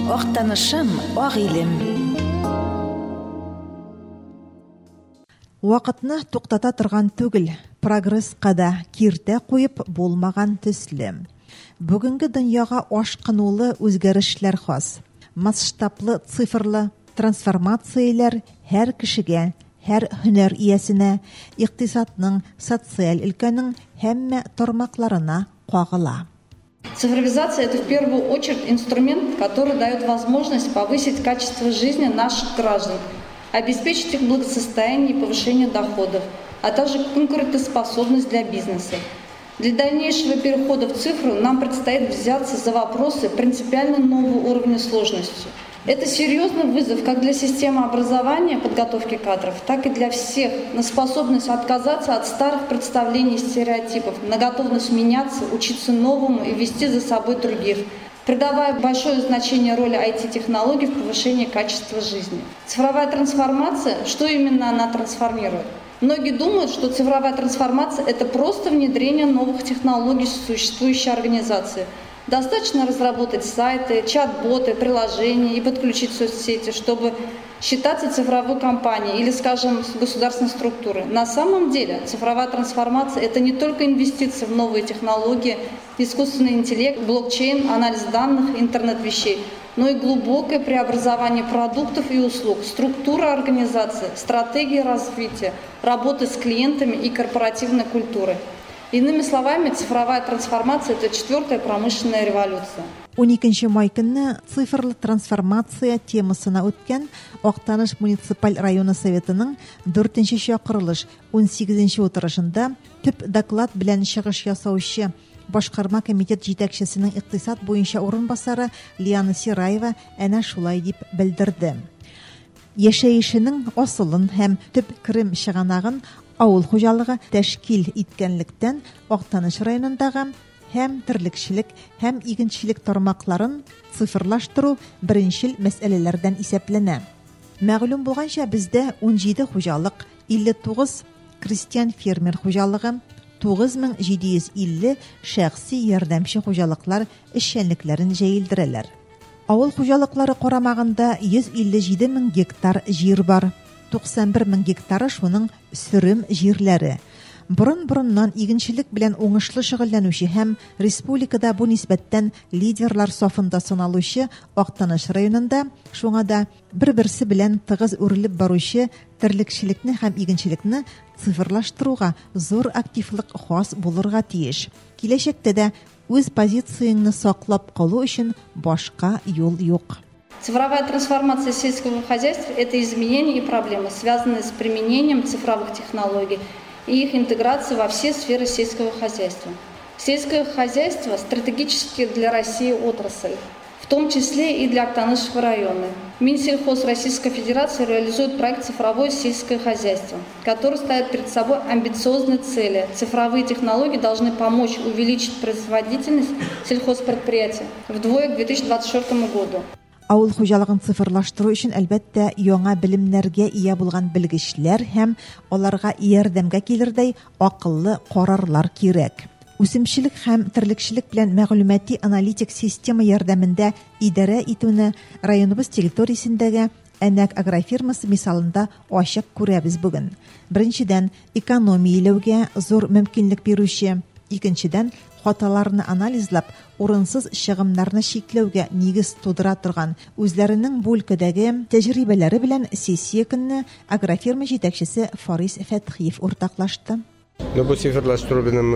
Актанышым, агыйлем. Вакытны туктата торган түгел, прогресска да киртә куеп булмаган төсле. Бүгенге дөньяга ашкынулы үзгәрешләр хас. Масштаблы цифрлы трансформацияләр һәр кешегә, һәр һөнәр иясенә, икътисадның, социаль өлкәнең һәммә тармакларына кагыла. Цифровизация – это в первую очередь инструмент, который дает возможность повысить качество жизни наших граждан, обеспечить их благосостояние и повышение доходов, а также конкурентоспособность для бизнеса. Для дальнейшего перехода в цифру нам предстоит взяться за вопросы принципиально нового уровня сложности. Это серьезный вызов как для системы образования, подготовки кадров, так и для всех на способность отказаться от старых представлений и стереотипов, на готовность меняться, учиться новому и вести за собой других, придавая большое значение роли IT-технологий в повышении качества жизни. Цифровая трансформация, что именно она трансформирует? Многие думают, что цифровая трансформация – это просто внедрение новых технологий в существующие организации. Достаточно разработать сайты, чат-боты, приложения и подключить соцсети, чтобы считаться цифровой компанией или, скажем, государственной структурой. На самом деле цифровая трансформация – это не только инвестиции в новые технологии, искусственный интеллект, блокчейн, анализ данных, интернет вещей, но и глубокое преобразование продуктов и услуг, структура организации, стратегии развития, работы с клиентами и корпоративной культуры. Иными словами, цифровая трансформация – это четвертая промышленная революция. 12 май көнне цифрлы трансформация темасына үткән Актаныш муниципаль районы советының 4нче чакырылыш 18нче утырышында төп доклад белән чыгыш ясаучы башкарма комитет җитәкчесенең икътисад буенча урынбасары Лиана Сираева әнә шулай дип белдерде. Яшәешенең асылын һәм төп керем чыганагын авыл хуҗалыгы тәшкил иткәнлектән Актаныш районындагы һәм терлекчелек һәм игенчелек тармакларын цифрлаштыру беренчел мәсьәләләрдән исәпләнә. Мәгълүм булганча, бездә 17 хуҗалык, 59 крестьян фермер хуҗалыгы, 9750 шәхси ярдәмче хуҗалыклар эшчәнлекләрен җәелдерәләр. Авыл хуҗалыклары карамагында 157 мең гектар җир бар. 91 мең гектары шуның сөрем җирләре. Борын-борыннан игенчелек белән уңышлы шөгыльләнүче һәм республикада бу нисбәттән лидерлар сафында саналучы Актаныш районында шуңа да бер-берсе белән тыгыз үрелеп баручы терлекчелекне һәм игенчелекне цифрлаштыруга зур активлык хас булырга тиеш. Киләчәктә дә үз позицияңны саклап калу өчен башка юл юк. Цифровая трансформация сельского хозяйства – это изменения и проблемы, связанные с применением цифровых технологий и их интеграцией во все сферы сельского хозяйства. Сельское хозяйство – стратегически для России отрасль, в том числе и для Актанышского района. Минсельхоз Российской Федерации реализует проект «Цифровое сельское хозяйство», который ставит перед собой амбициозные цели. Цифровые технологии должны помочь увеличить производительность сельхозпредприятий вдвое к 2024 году. Авыл хуҗалыгын цифрлаштыру өчен әлбәттә яңа белемнәргә ия булган белгечләр һәм аларга ярдәмгә килердәй акыллы карарлар кирәк. Үсемчелек һәм терлекчелек белән мәгълүмати аналитик система ярдәмендә идарә итүне районыбыз территориясендәге Әнәк агрофирмасы мисалында ачык күрәбез бүген. Беренчедән, экономияләүгә зур мөмкинлек бирүче, икенчедән, хаталарны анализлап, урынсыз чыгымнарны чикләүгә нигез тудыра торган үзләренең бу өлкәдәге тәҗрибәләре белән сессия көнне агрофирма җитәкчесе Фарис Фәтхиев уртаклашты. Бу цифрлаштыру белән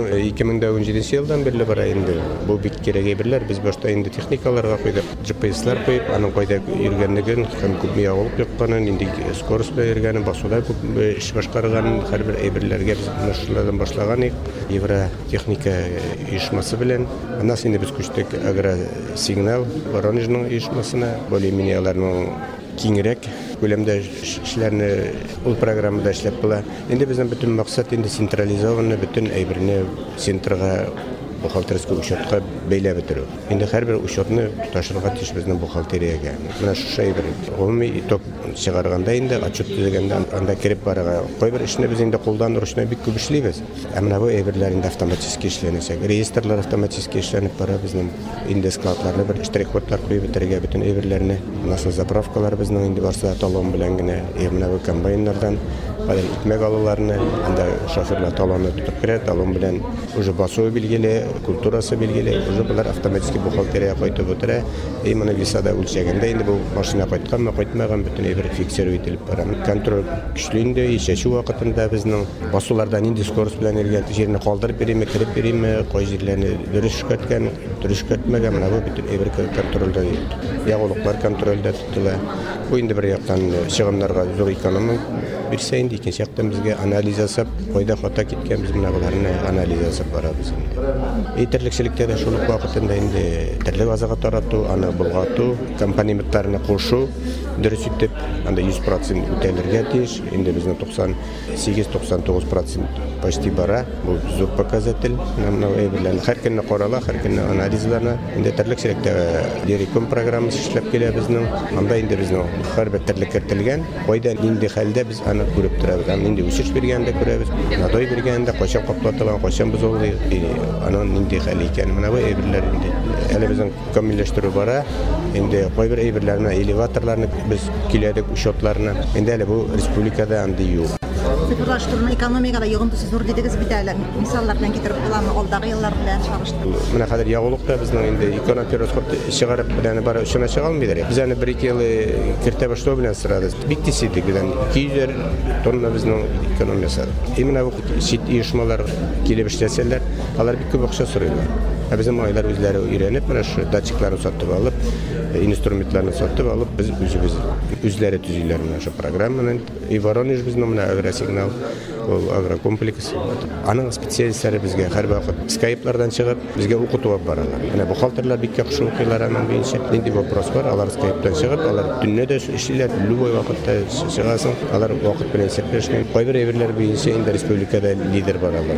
2017 елдан бирле бара инде. Бу бик кирәк әйберләр. Без башта инде техникаларга куйдык, GPS-лар куйып, аның кайда йөргәнлеген һәм күп миягылып якканын, инде скорость белән йөргәнен, басуда күп эш башкарган һәрбер әйберләргә без нашладан башлаган идек. Евротехника оешмасы белән. Аннан инде без күчтек агросигнал Воронежның оешмасына, более-менее аларның киңрәк күләмдә эшләрне ул программада эшләп була. Инде безнең бөтен максат инде централизованный бөтен әйберне центрга бухгалтерский учетка бәйләп бетерү. Инде һәрбер учетны ташырга тиеш безнең бухгалтериягә. Менә шушы бер гомуми иток чыгарганда инде отчет төзегәндә анда кирип барырга. Кайбер эшне без инде кулдан ручной бик күп эшлибез. Ә менә бу әйберләр инде автоматик эшләнәчәк. Регистрлар автоматик эшләнеп бара, безнең инде складларны бер штрих-кодлар куеп бетергә бөтен әйберләрне. Насос заправкалар безнең инде барса талон белән генә, менә бу комбайннардан Хәзер икмәк алуларны, анда шоферлар талонны тотып керә, талон белән уже басуы билгеле, культурасы билгеле, уже булар автоматик бухгалтерия кайтып утыра. Моны висада үлчәгәндә инде бу машина кайтканмы, кайтмаган бөтен бер фиксировать ителеп бара. Контроль көчле инде, ишәчү вакытында безнең басулардан инде скорость белән элгән җирне калдырып бериме, кирип бериме, кай җирләрне дөрес көткән, дөрес көтмәгән, менә бу бөтен бер контрольдә ягулыклар контрольдә тотыла. Бу инде бер яктан чыгымнарга зур экономия бирсә инде, икенче яктан безгә анализ ясап, кайда хата киткән, без менә буларны анализ ясап барабыз инде. Терлекчелектә дә шул вакытында инде терлек азыга тарату, аны булгату, компонентларны кушу, дөрес итеп, анда 100% үтәлергә тиеш, инде безнең 98-99% почти бара. Бу зур показатель. Менә әйберләрне һәр көнне карала, һәр көнне анализларны. Инде терлекчелектә Дериком программасы эшләп килә безнең. Анда инде безнең һәрбер терлек кертелгән. Кайда инде хәлдә біз аны күреп торабыз. Инде үсеш бергәндә күрәбез. Надой бергәндә кайчан каплатылган, кайчан без ул аның инде хәл икән. Менә бу әйберләр инде әле безнең камилләштерү бара. Инде кайбер әйберләрне, элеваторларны без киләдек учетларны. Инде әле бу республикада анда юк. Цифрлаштырма экономикада йогынтысы зур дидегез бит әле. Мисаллардан китереп буламы, алдагы еллар белән чагыштырып. Менә хәзер ягулыкта безнең инде экономик расход чыгарып белән бара өчен чыгалмыйдыр. Без аны 1-2 ел кертә башлау белән сырадыз. Бик тиз иде белән 200 тонна безнең экономиясы. Именно бу сит оешмалар килеп эшләсәләр, алар бик күп акча сорыйлар. Безнең айлар үзләре өйрәнеп, менә шу датчикларны сатып алып, инструментларны сатып алып, без үзләре төзиләр менә шу программаны. И Воронеж безнең менә агросигнал, ул агрокомплекс. Аның специалистлары безгә һәр вакыт скайплардан чыгып, безгә укытуга баралар. Менә бухгалтерлар бик яхшы укыйлар аның буенча. Нинди вопрос бар, алар скайптан чыгып, алар төнне дә эшлиләр, любой вакытта чыгасың. Алар вакыт белән сәпәшмәй. Кайбер әйберләр буенча инде республикада лидер баралар.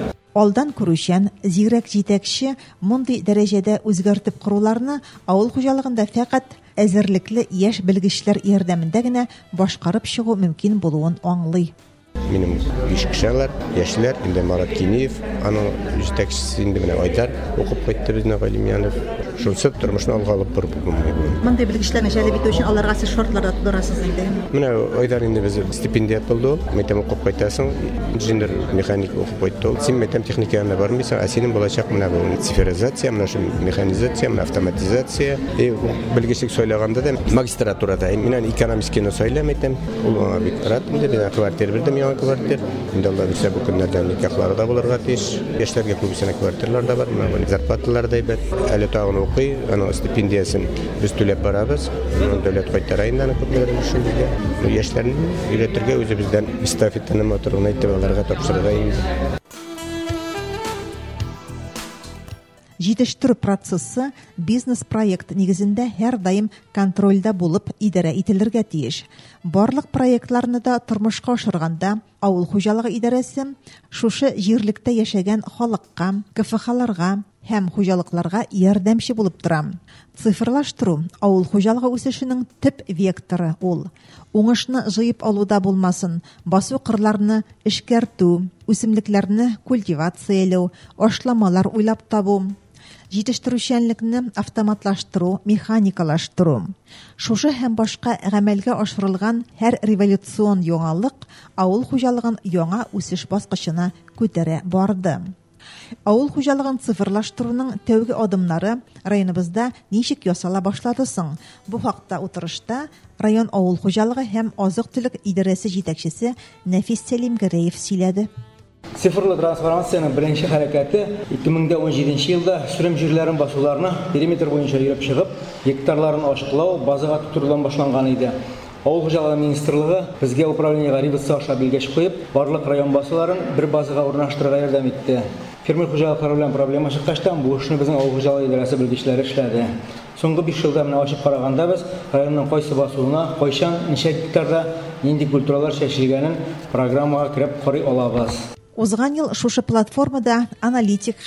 Алдан күрүчән, зирәк җитәкче мондый дәрәҗәдә үзгәртеп коруларны авыл хуҗалыгында фәкать әзерлекле яшь белгечләр ярдәмендә генә башкарып чыгу мөмкин булуын аңлый. Минем ишкешәләр, яшьләр, инде Марат Киниев, аның җитәкчесе инде менә Айдар укып кайтты безнең Галимянов. Шунсы тормышны алга алып барып булмый. Мондый белгечләрне җәлеп итү өчен аларга сез шартларда тудырасыз инде. Менә Айдар инде без стипендият булды. Мәктәп укып кайтасың, инженер механик укып кайтты. Син мәктәп техниканы бармыйсың, ә синең булачак менә бу цифровизация, менә шу механизация, менә автоматизация. Белгечлек сөйләгәндә дә магистратурада, менә экономиканы сөйләмәйтем. Ул аңа бик рад инде, менә квартира бирдем. Квартир. Инде Алла бирсә бу көннәрдә никахлары да булырга тиеш. Яшьләргә күбесенә квартирлар да бар. Менә зарплаталар да әйбәт. Әле тагын укый, аның стипендиясын без түләп барабыз. Дәүләт кайтара инде аны күпләр өчен безгә. Яшьләрне өйрәтергә үзебездән эстафетаны моторын әйтеп аларга тапшырырга инде. Җитештерү процессы бизнес-проект нигезендә һәр даим контрольдә булып идарә ителергә тиеш. Барлык проектларны да тормышка ашырганда авыл хуҗалыгы идарәсе шушы җирлектә яшәгән халыкка, КФХ-ларга һәм хуҗалыкларга ярдәмче булып тора. Цифрлаштыру авыл хуҗалыгы үсешенең төп векторы ул. Уңышны җыеп алуда булмасын, басу кырларны эшкәртү, үсемлекләрне культивацияләү, ашламалар уйлап табу, җитештерүчәнлекне автоматлаштыру, механикалаштыру. Шушы һәм башка гамәлгә ашырылган һәр революцион яңалык авыл хуҗалыгын яңа үсеш баскычына күтәрә барды. Авыл хуҗалыгын цифрлаштыруның тәүге адымнары районыбызда ничек ясала башлады соң? Бу хакта утырышта район авыл хуҗалыгы һәм азык-төлек идарәсе җитәкчесе Нәфис Сәлимгәрәев сөйләде. Цифрлы трансформацияның беренче хәрәкәте 2017 елда сөрем җирләрен басуларны периметр буенча йөреп чыгып, гектарларын ашыклау, базага тутырылудан башланган иде. Авыл хуҗалыгы министрлыгы безгә управлениегә рибасы аша билгеч куеп, барлык район басуларын бер базага урнаштырырга ярдәм итте. Фермер хуҗалыклары белән проблема чыккачтан бу эшне безнең авыл хуҗалыгы идарәсе белгечләре эшләде. Соңгы 5 елда менә ачып караганда без районның кайсы басуына, кайчан, ничә гектарда нинди культуралар чәчелгәнен программага кирип карый алабыз. Узган ел шушы платформада аналитик һәм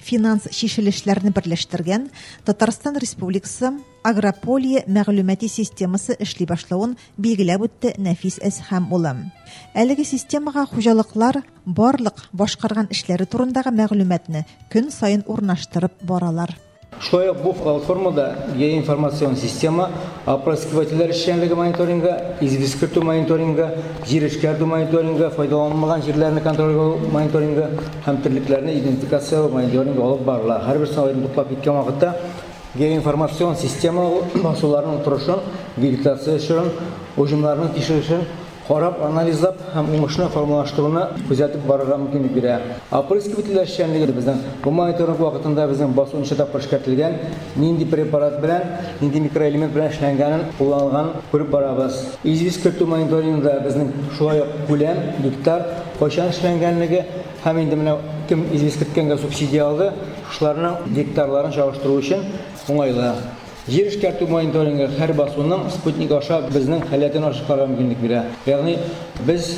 финанс шишелешләрне берләштергән Татарстан Республикасы Агрополия мәгълүмати системасы эшли башлавын билгеләп үтте Нәфис Әсхәм улы. Әлеге системага хуҗалыклар барлык башкарган эшләре турындагы мәгълүматны көн сайын урнаштырып баралар. Шулай ук бу платформада геоинформацион система, опрыскивательләр эшчәнлеге мониторинга, известь кертү мониторинга, җир эшкәртү мониторинга, файдаланылмаган җирләрне контроль мониторинга һәм терлекләрне идентификациялау мониторинга алып барыла. Һәрбер сайлауны туплап киткән вакытта геоинформацион система басуларның торышын, вегетация эшен, уҗымларның тишелешен карап, анализлап һәм уңышны формалаштыруны күзәтеп барырга мөмкинлек бирә. Опрыскивательләр эшчәнлеге безнең бу мониторинг вакытында безнең басуынча тапкыр эшкәртелгән, нинди препарат белән, нинди микроэлемент белән эшләнгәнен кулланган күреп барабыз. Известь кертү мониторингда безнең шулай ук күләм, гектар, кайчан эшләнгәнлеге һәм инде менә кем известь керткәнгә субсидия алды, шуларның гектарларын чагыштыру өчен уңайлы. Җир эшкәртү мониторингы һәр басуның спутник аша безнең халәтен ачыкларга мөмкинлек бирә. Ягъни без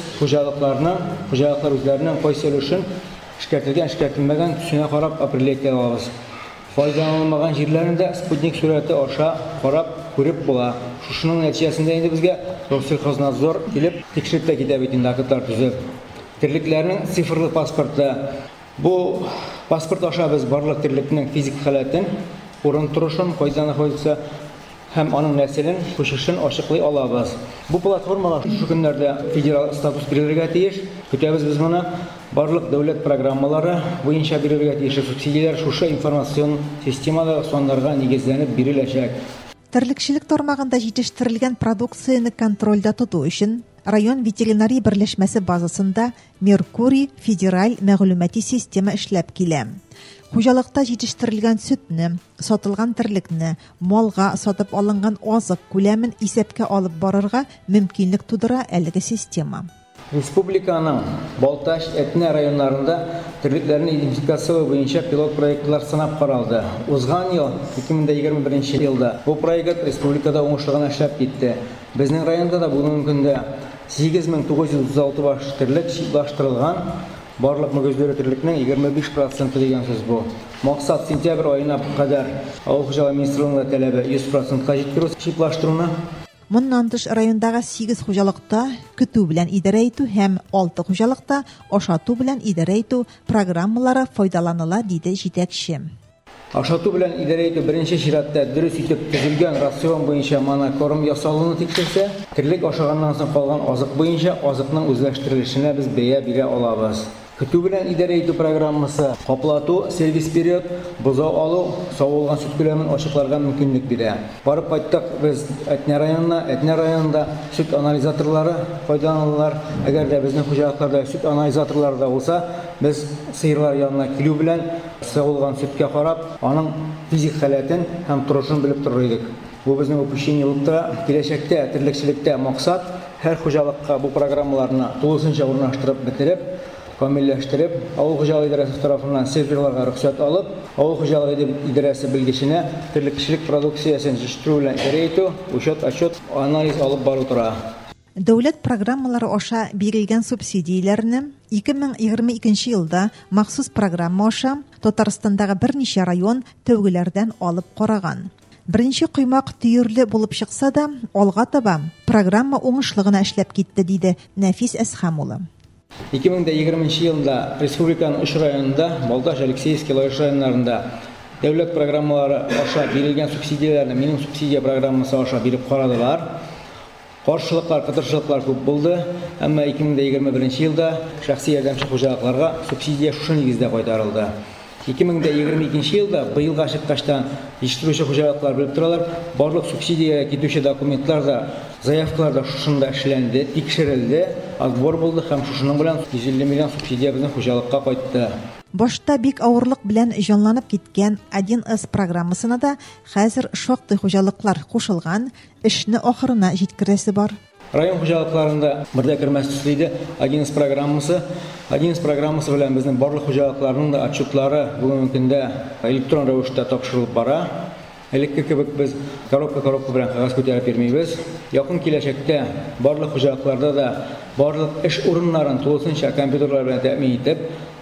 хуҗалыклар үзләренең кайсы өлешен эшкәртелгән, эшкәртелмәгән төсенә карап определять алабыз. Файдаланылмаган җирләрендә спутник сурәте аша карап күреп була. Шушының нәтиҗәсендә инде безгә Россельхознадзор килеп тикшереп китә бит инде актлар төзеп. Терлекләрнең цифрлы паспорты. Бу паспорт аша без барлык терлекнең физик халәтен, урын турышын, кайда находится һәм аның нәселен, күчешен ачыклый алабыз. Бу платформага шу көннәрдә федераль статус бирергә тиеш. Көтәбез без моны. Барлык дәүләт программалары буенча бирергә тиеш субсидияләр шушы информацион системада соннарга нигезләнеп биреләчәк. Терлекчелек тармагында җитештерелгән продукцияны контрольдә тоту өчен район ветеринария берләшмәсе базасында Меркурий федераль мәгълүмати система эшләп килә. Хуҗалыкта җитештерелгән сөтне, сатылган терлекне, малга сатып алынган азык күләмен исәпкә алып барырга мөмкинлек тудыра әлеге система. Республиканың Балташ, Әтнә районнарында терлекләрне идентификациялау буенча пилот проектлар сынап каралды. Узган ел 2021 елда бу проект республикада уңышлы гына эшләп китте. Безнең районда да бүгенге көндә 8936 баш терлек читлаштырылган. Барлык мөгезләре терлекнең 25% дигән сүз бу. Максат сентябрь аена кадәр авыл хуҗалыгы министрлыгының таләбе 100%-ка җиткерү читлаштыруны. Моннан тыш райондагы 8 хуҗалыкта көтү белән идарә итү һәм 6 хуҗалыкта ашату белән идарә итү программалары файдаланыла, диде җитәкче. Ашату белән идарә итү беренче чиратта дөрес итеп төзелгән рацион буенча монокорм ясалуны тикшерсә, терлек ашаганнан соң калган азык буенча азыкның үзләштерелешенә без бәя бирә алабыз. Көтү белән идарә итү программасы каплату, сервис период, бозау алу, савылган сөт күләмен ачыкларга мөмкинлек бирә. Барып кайттык без Әтнә районында сөт анализаторлары файдаланылар. Әгәр дә безнең хуҗалыкларда сөт анализаторлары да булса, без сыерлар янына килү белән савылган сөткә карап, аның физик халәтен һәм торышын белеп торыр идек. Бу безнең упущение булып тора. Киләчәктә терлекчелектә максат һәр хуҗалыкка бу программаларны тулысынча урнаштырып бетереп, камилләштереп, авыл хуҗалыгы идарәсе тарафыннан серверларга рөхсәт алып, авыл хуҗалыгы идарәсе белгеченә терлекчелек продукциясен җитештерү белән идарә итү, учет, отчет, анализ алып бару тора. Дәүләт программалары аша бирелгән субсидияләрне 2022 елда махсус программа аша Татарстандагы берничә район тәүгеләрдән алып караган. Беренче коймак төерле булып чыкса да, алга таба программа уңышлы гына эшләп китте, диде Нәфис Әсхәм улы. 2020 елда республиканың 3 районында, Балташ, Алексеевский, Лаеш районнарында дәүләт программалары аша бирелгән субсидияләрне минем субсидия программасы аша биреп карадылар. Каршылыклар, кытыршылыклар күп булды, әмма 2021 елда шәхси ярдәмче хуҗалыкларга субсидия шушы нигездә кайтарылды. 2022 елда быелга чыккачтан җитештерүче хуҗалыклар белеп торалар, барлык субсидиягә китүче документлар да, заявкалар да шушында эшләнде, тикшерелде, отбор булды һәм шушының белән 150 миллион субсидия безнең хуҗалыкка кайтты. Башта бик авырлык белән җанланып киткән 1С программасына да хәзер шактый хуҗалыклар кушылган, эшне ахырына җиткерәсе бар. Район хуҗалыкларында бердә кермәс төсле иде 1С программасы. 1С программасы белән безнең барлык хуҗалыкларның да отчетлары бүгенге көндә электрон рәвештә тапшырылып бара. Элекке кебек без коробка белән кагаз күтәреп йөрмибез. Якын киләчәктә барлык хуҗалыкларда да барлык эш урыннарын тулысынча компьютерлар белән тәэмин итеп,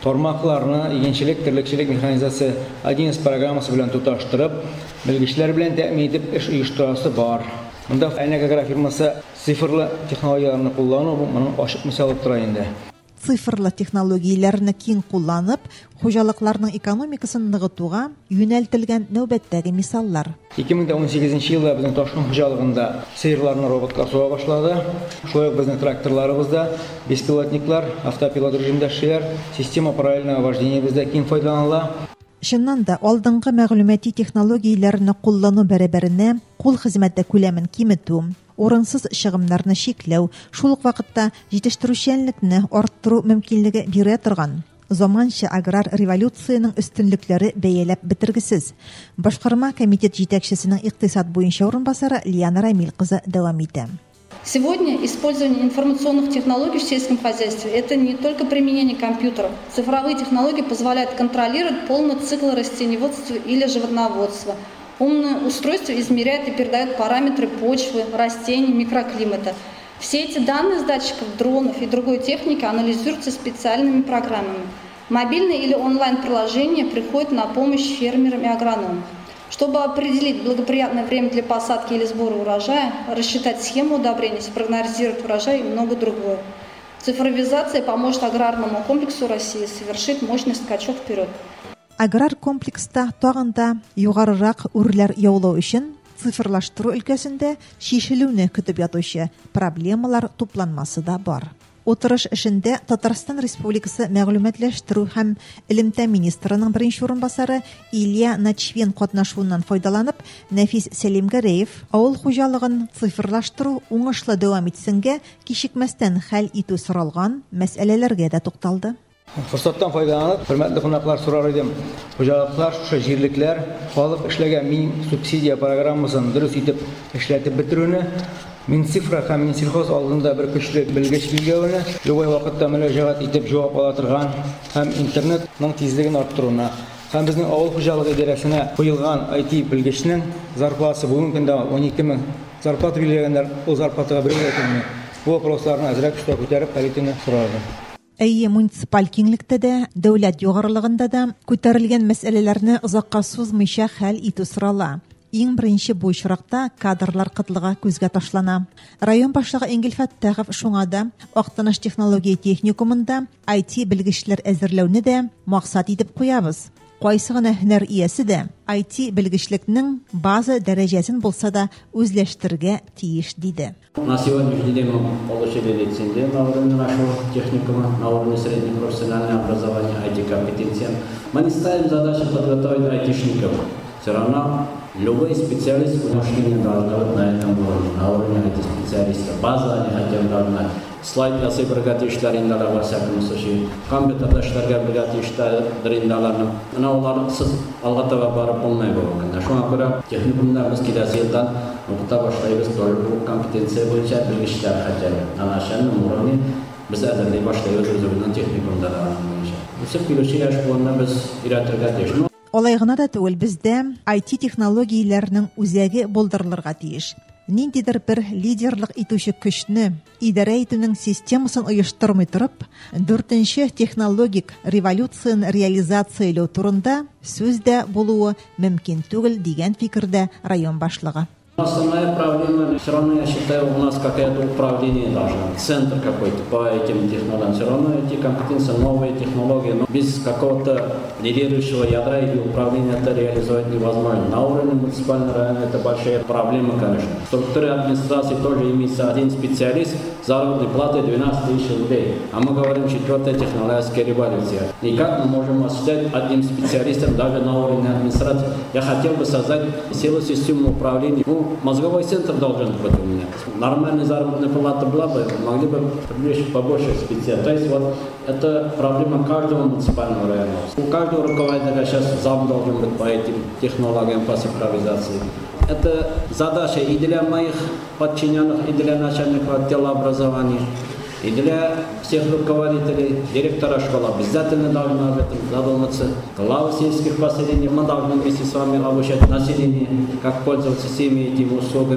Тармакларны игенчелек, терлекчелек, механизация 11 программасы белән туташтырып, белгечләр белән тәэмин итеп эш оештырасы бар. Монда Айнагагра фирмасы цифрлы технологияларны куллану моның ачык мисалы тора инде. Цифрлы технологияләрне киң кулланып, хуҗалыкларның экономикасын ныгытуга юнәлтелгән нәүбәттәге мисаллар. 2018 елда безнең Ташкент хуҗалыгында сыерларны роботка суга башлады. Шулай ук безнең тракторларыбызда беспилотниклар, автопилот режимда эшләр, система параллельного вождения бездә киң файдаланыла. Шуннан да алдынгы мәгълүмати технологияләрне куллану бәрабәренә кул хезмәте күләмен киметү, урынсыз чыгымнарны чикләү, шул ук вакытта җитештерүчәнлекне арттыру мөмкинлеге бирә торган заманча аграр революцияның өстенлекләре бәяләп бетергесез. Башкарма комитет җитәкчесенең икътисад буенча урынбасары Лияна Рамил кызы дәвам итә. Сегодня использование информационных технологий в сельском хозяйстве – это не только применение компьютеров. Цифровые технологии позволяют контролировать полный цикл растениеводства или животноводства. Умное устройство измеряет и передает параметры почвы, растений, микроклимата. Все эти данные с датчиков, дронов и другой техники анализируются специальными программами. Мобильные или онлайн-приложения приходят на помощь фермерам и агрономам. Чтобы определить благоприятное время для посадки или сбора урожая, рассчитать схему удобрений, спрогнозировать урожай и много другое. Цифровизация поможет аграрному комплексу России совершить мощный скачок вперед. Аграр комплекста тагында югарырак үрләр яулау өчен цифрлаштыру өлкәсендә шишелүне көтеп ятучы проблемалар тупланмасы да бар. Утырыш эшендә Татарстан Республикасы мәгълүматлаштыру һәм элемтә министрының беренче урынбасары Илья Начвен катнашуыннан файдаланып, Нәфис Сәлимгәрәев авыл хуҗалыгын цифрлаштыру уңышлы дәвам итсенгә кичекмәстән хәл итү соралган мәсьәләләргә дә тукталды. Форсаттан файдаланып, хөрмәтле кунаклар, сорар идем. Хуҗалыклар, шушы җирлекләр халык эшләгән мин субсидия программасын дөрес итеп эшләтеп бетерүне, Минцифра һәм Минсельхоз алдында бер көчле белгеч билгеләүне, любой вакытта мөрәҗәгать итеп җавап ала торган һәм интернетның тизлеген арттыруына, һәм безнең авыл хуҗалыгы идарәсенә куелган IT белгечнең зарплатасы бүгенге көндә 12 000 зарплата билгеләгәннәр, ул зарплатага бирелгән. Бу вопросларны әзрәк көчләп күтәреп хәлитене сорады. Әйе, муниципаль киңлектә дә, дәүләт югарылыгында да күтәрелгән мәсьәләләрне озакка сузмыйча хәл итү сорала. Иң беренче бу очракта кадрлар кытлыгы күзгә ташлана. Район башлыгы Энгел Фәттахов шуңа да Актаныш технология техникумында IT белгечләр әзерләүне дә максат итеп куябыз. Кайсы гына һөнәр иясе дә IT белгечлекнең база дәрәҗәсен булса да үзләштергә тиеш диде. На сегодняшний день мы получили лицензию на уровне нашего техникума, на уровне среднего профессионального образования, IT-компетенция. Мы не ставим задачу подготовить айтишников. Все равно любой специалист в мышлении должен быть на этом уровне, на уровне IT-специалиста. База они хотят знать. Слайд ясый біргәті ишләрендәләр бар всяком случае. Компьютерда эшләргә біргәті ишләрендәләрне. Ана оларсыз алга таба барып булмай булганда. Шуңа күрә техникумда без киләсе елдан укыта башлайбыз. Бу компетенция буенча белгечләр хәтта ана шәннең уровне без әзерләй башлайбыз үзебезнең техникумда да буенча. Үсеп килүче яшь буынны без өйрәтергә тиеш. Алай гына да түгел, бездә IT технологияләрнең үзәге булдырылырга тиеш. Ниндидер бер лидерлык итүче көчне идарә итүнең системасын оештырмый торып, 4нче технологик революцияны реализацияләү турында сүз дә булуы мөмкин түгел дигән фикердә район башлыгы. Основная проблема, все равно я считаю, у нас какое-то управление должно быть, центр какой-то по этим технологиям. Все равно эти компетенции, новые технологии, но без какого-то лидирующего ядра или управления это реализовать невозможно. На уровне муниципального района это большая проблема, конечно. В структуре администрации тоже имеется один специалист, заработной платой 12 000 рублей. А мы говорим 4-я технологическая революция. И как мы можем осуществлять одним специалистом даже на уровне администрации? Я хотел бы создать силу системы управления. Мозговой центр должен быть у меня. Нормальная заработная плата была бы, могли бы привлечь побольше специалистов. То есть вот это проблема каждого муниципального района. У каждого руководителя сейчас зам должен быть по этим технологиям, по цифровизации. Это задача и для моих подчиненных, и для начальников отдела образования, и для всех руководителей, директора школы обязательно должны об этом задуматься. Главы сельских поселений мы должны вместе с вами обучать население, как пользоваться всеми этими услугами.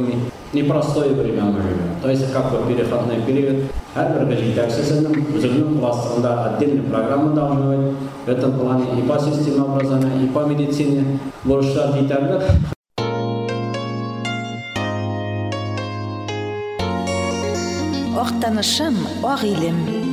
непростое время мы живем. То есть как бы переходной период. Әрбір жетекшісінің өзінің классында отдельная программа должна быть. В этом плане и по системе образования, и по медицине. Борыштар жетерлік. Актанышым, агилем.